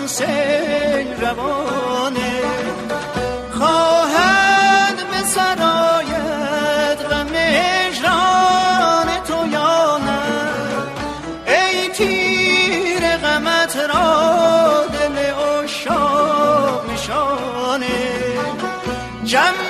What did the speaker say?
سیل روانه، خواهد به سرایت غم هجران تو یا نه؟ ای تیر غمت را دل عشاق نشانه، جمع